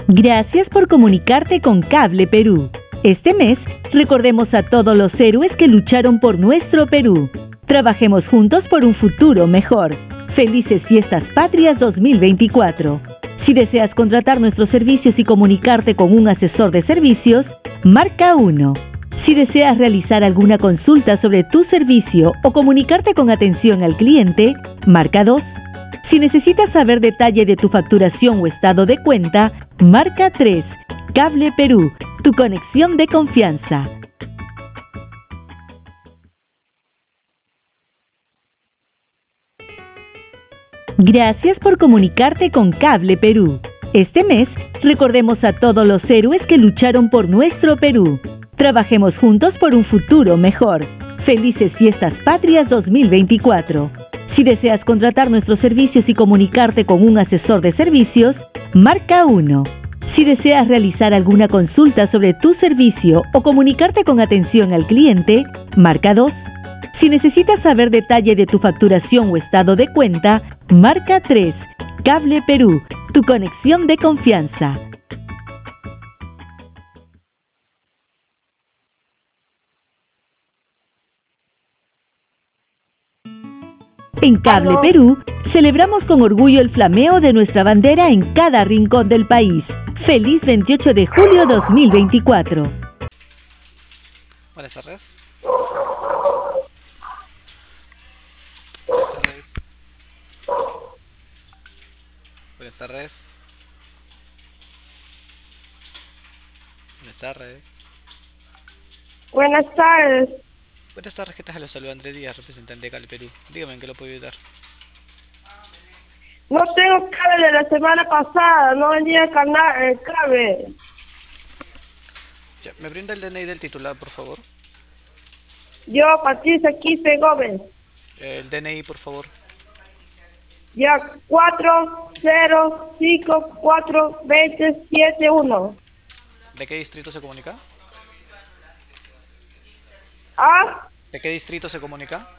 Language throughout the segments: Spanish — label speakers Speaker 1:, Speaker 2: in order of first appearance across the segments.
Speaker 1: Gracias por comunicarte con Cable Perú. Este mes, recordemos a todos los héroes que lucharon por nuestro Perú. Trabajemos juntos por un futuro mejor. Felices Fiestas Patrias 2024. Si deseas contratar nuestros servicios y comunicarte con un asesor de servicios, marca 1. Si deseas realizar alguna consulta sobre tu servicio o comunicarte con atención al cliente, marca 2. Si necesitas saber detalle de tu facturación o estado de cuenta, marca 3. Cable Perú, tu conexión de confianza. Gracias por comunicarte con Cable Perú. Este mes, recordemos a todos los héroes que lucharon por nuestro Perú. Trabajemos juntos por un futuro mejor. Felices Fiestas Patrias 2024. Si deseas contratar nuestros servicios y comunicarte con un asesor de servicios, marca 1. Si deseas realizar alguna consulta sobre tu servicio o comunicarte con atención al cliente, marca 2. Si necesitas saber detalle de tu facturación o estado de cuenta, marca 3. Cable Perú, tu conexión de confianza. En Cable Perú, celebramos con orgullo el flameo de nuestra bandera en cada rincón del país. ¡Feliz 28 de julio 2024!
Speaker 2: Buenas tardes. Buenas tardes. Buenas tardes. Buenas tardes.
Speaker 3: Buenas tardes.
Speaker 2: Buenas tardes, ¿qué tal? Los saluda Andrés Díaz, representante de Cable Perú. Dígame en qué lo puedo ayudar.
Speaker 3: No tengo cable de la semana pasada, no venía el cable.
Speaker 2: Ya, ¿me brinda el DNI del titular, por favor?
Speaker 3: Yo, Patricia Quispe Gómez.
Speaker 2: El DNI, por favor.
Speaker 3: Ya, 40542071.
Speaker 2: ¿De qué distrito se comunica?
Speaker 3: ¿Ah?
Speaker 2: ¿De qué distrito se comunica?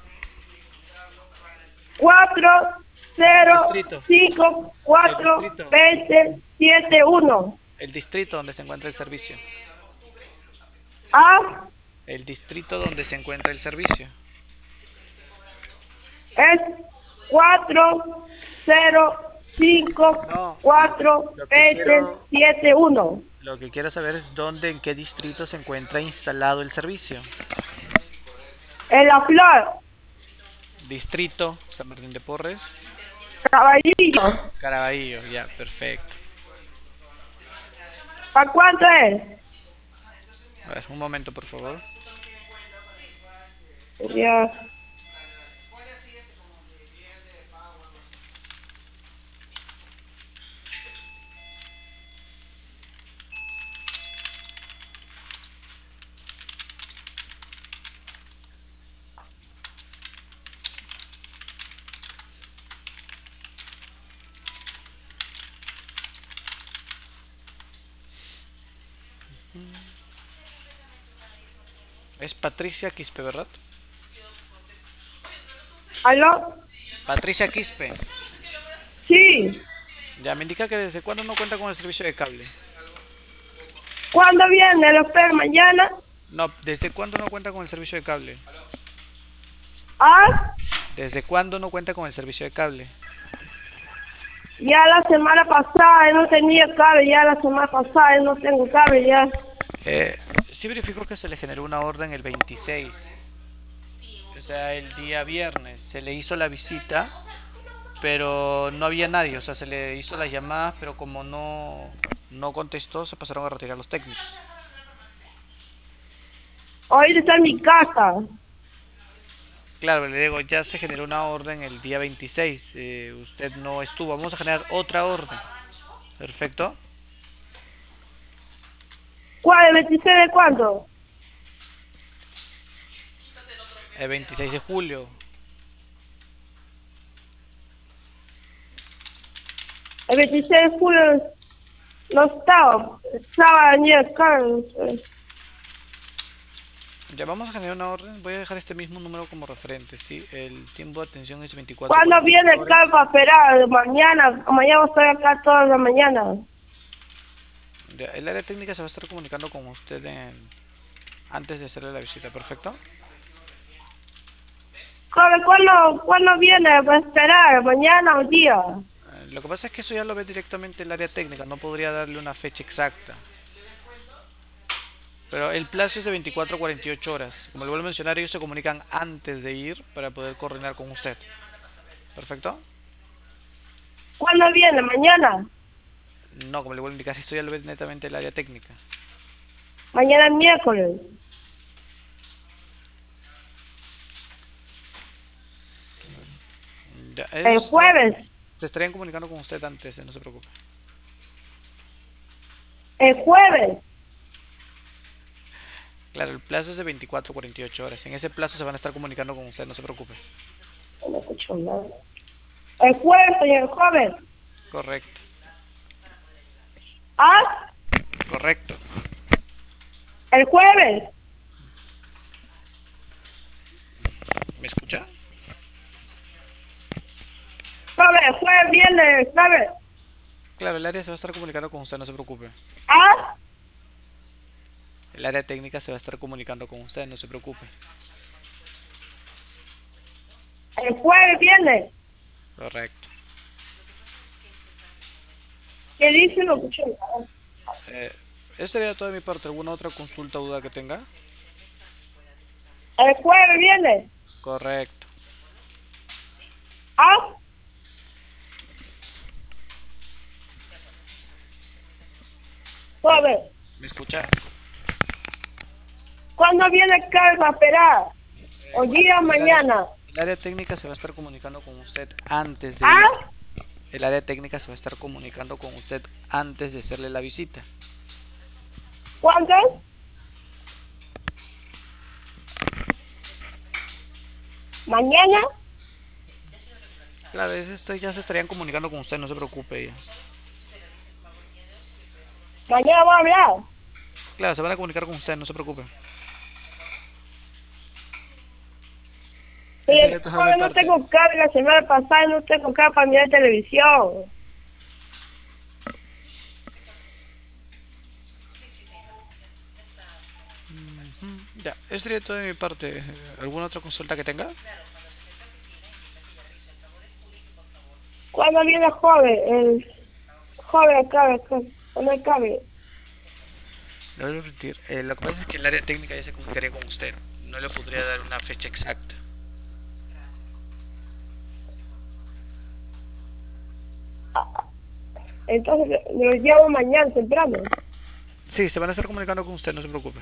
Speaker 3: 40542071.
Speaker 2: El distrito donde se encuentra el servicio.
Speaker 3: ¿Ah?
Speaker 2: El distrito donde se encuentra el servicio.
Speaker 3: Es 40542071.
Speaker 2: Lo que quiero saber es dónde, en qué distrito se encuentra instalado el servicio.
Speaker 3: En La Flor.
Speaker 2: Distrito San Martín de Porres.
Speaker 3: Caballillo.
Speaker 2: Caraballo, ya, perfecto.
Speaker 3: ¿Para cuánto es?
Speaker 2: A ver, un momento, por favor.
Speaker 3: Ya.
Speaker 2: Es Patricia Quispe, ¿verdad?
Speaker 3: ¿Aló?
Speaker 2: Patricia Quispe.
Speaker 3: Sí.
Speaker 2: Ya, me indica que desde cuándo no cuenta con el servicio de cable.
Speaker 3: ¿Cuándo viene? ¿Lo espero mañana?
Speaker 2: No, ¿desde cuándo no cuenta con el servicio de cable?
Speaker 3: ¿Ah?
Speaker 2: ¿Desde cuándo no cuenta con el servicio de cable?
Speaker 3: Ya la semana pasada no tenía cable, ya la semana pasada no tengo cable ya.
Speaker 2: Sí verificó que se le generó una orden el 26. O sea, el día viernes. Se le hizo la visita, pero no había nadie. O sea, se le hizo las llamadas, pero como no contestó, se pasaron a retirar los técnicos.
Speaker 3: Hoy está en mi casa.
Speaker 2: Claro, le digo, ya se generó una orden el día 26. Usted no estuvo. Vamos a generar otra orden. Perfecto.
Speaker 3: ¿Cuál? ¿El 26 de cuándo?
Speaker 2: El 26 de julio.
Speaker 3: El 26 de julio no estaba ni acá.
Speaker 2: Ya vamos a generar una orden. Voy a dejar este mismo número como referente, ¿sí? El tiempo de atención es 24
Speaker 3: ¿Cuándo viene el
Speaker 2: horas.
Speaker 3: cable para esperar? Mañana voy a estar acá toda la mañana.
Speaker 2: El área técnica se va a estar comunicando con usted antes de hacerle la visita, ¿perfecto?
Speaker 3: Joven, ¿cuándo viene? Va a esperar, mañana o día.
Speaker 2: Lo que pasa es que eso ya lo ve directamente el área técnica, no podría darle una fecha exacta. Pero el plazo es de 24 a 48 horas. Como le vuelvo a mencionar, ellos se comunican antes de ir para poder coordinar con usted. ¿Perfecto?
Speaker 3: ¿Cuándo viene? ¿Mañana?
Speaker 2: No, como le vuelvo a indicar, esto ya lo ve netamente el área técnica.
Speaker 3: Mañana es miércoles.
Speaker 2: Ya,
Speaker 3: El
Speaker 2: ellos
Speaker 3: jueves.
Speaker 2: se estarían comunicando con usted antes, no se preocupe.
Speaker 3: El jueves.
Speaker 2: Claro, el plazo es de 24 a 48 horas. En ese plazo se van a estar comunicando con usted, no se preocupe.
Speaker 3: No escucho nada. El jueves, señor joven.
Speaker 2: Correcto,
Speaker 3: ¿Ah?
Speaker 2: correcto.
Speaker 3: El jueves.
Speaker 2: ¿Me escucha?
Speaker 3: Joven, el jueves viene, ¿sabe?
Speaker 2: Claro, el área se va a estar comunicando con usted, no se preocupe.
Speaker 3: ¿Ah?
Speaker 2: El área técnica se va a estar comunicando con usted, no se preocupe.
Speaker 3: El jueves viene.
Speaker 2: Correcto.
Speaker 3: ¿Qué dice? No escucho nada.
Speaker 2: Eh, Eso sería todo de mi parte. ¿Alguna otra consulta o duda que tenga?
Speaker 3: El jueves viene.
Speaker 2: Correcto.
Speaker 3: ¿Ah? Joven,
Speaker 2: ¿Me escucha?
Speaker 3: ¿cuándo viene el cargo a esperar? ¿O
Speaker 2: Bueno,
Speaker 3: día o mañana?
Speaker 2: el área técnica se va a estar comunicando con usted antes de ir.
Speaker 3: ¿Ah?
Speaker 2: El área técnica se va a estar comunicando con usted antes de hacerle la visita.
Speaker 3: ¿Cuándo? ¿Mañana?
Speaker 2: Claro, esto ya se estarían comunicando con usted, no se preocupe ya.
Speaker 3: Mañana voy a hablar.
Speaker 2: Claro, se van a comunicar con usted, no se preocupe. Eso
Speaker 3: Sí,
Speaker 2: sería todo de mi
Speaker 3: joven, no
Speaker 2: parte.
Speaker 3: tengo cable la semana pasada, no tengo cable para mirar televisión.
Speaker 2: Ya, eso sería todo de mi parte. ¿Alguna otra consulta que tenga?
Speaker 3: ¿Cuándo viene el joven? El joven acá, ¿cuándo hay cable?
Speaker 2: Le voy a repetir. Lo que pasa es que el área técnica ya se comunicaría con usted. No le podría dar una fecha exacta.
Speaker 3: Entonces lo llamo mañana temprano.
Speaker 2: Sí, se van a estar comunicando con usted, no se preocupe.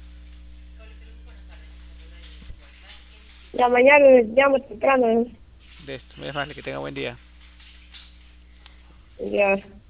Speaker 3: La mañana le llamo temprano.
Speaker 2: De esto, muy amable, que tenga buen día.
Speaker 3: Ya.